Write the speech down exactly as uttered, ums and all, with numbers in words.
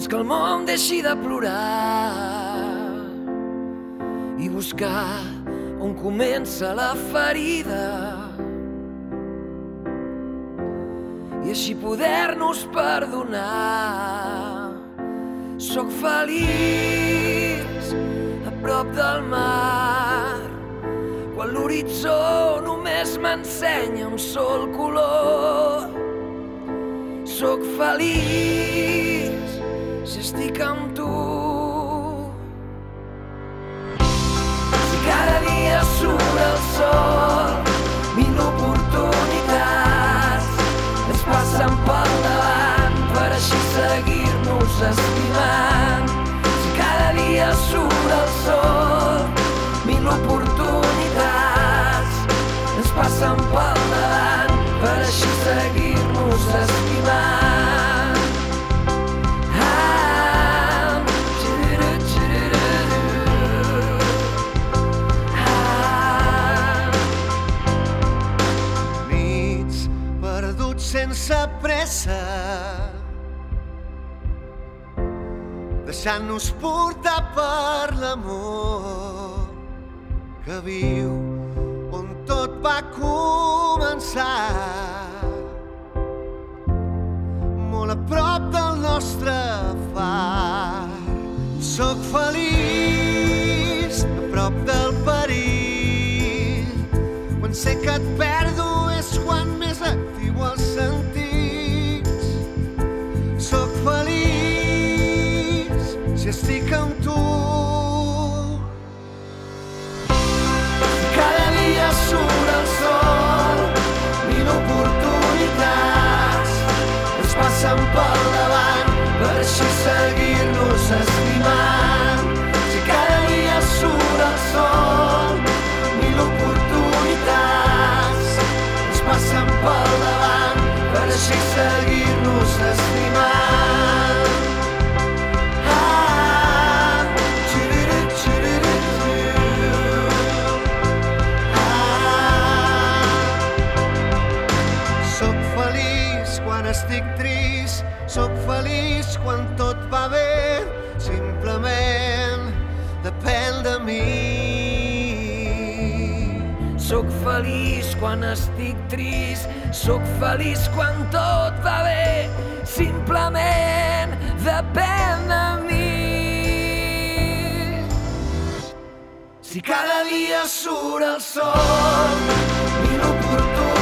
que el món deixi de plorar i buscar on comença la ferida i així poder-nos perdonar. Soc feliç a prop del mar quan l'horitzó només m'ensenya un sol color. Soc feliç si estic amb tu. Si cada dia surt el sol, mil oportunitats ens passen pel davant per així seguir-nos estimant. Si cada dia surt el sol, mil oportunitats ens passen pel davant per així seguir-nos estimant. Ah, xururu, xururu. Ah. Nits perduts sense pressa, deixant-nos portar per l'amor que viu on tot va començar, molt a prop del nostre far. Soc feliç a prop del perill, quan sé que et perdo és quan més activo els sentits. Soc feliç si estic amb tu. Cada dia surt el sol, mil oportunitats ens passen pel davant per així seguir-nos estimant. Si cada dia surt el sol, mil oportunitats ens passen pel davant per així seguir-nos estimant. Ah, xururu, xururu. Soc feliç quan estic trist, soc feliç quan tot va bé, simplement depèn de mi. Soc feliç quan estic trist, soc feliç quan tot va bé, simplement depèn de mi. Si cada dia surt el sol, mil oportunitats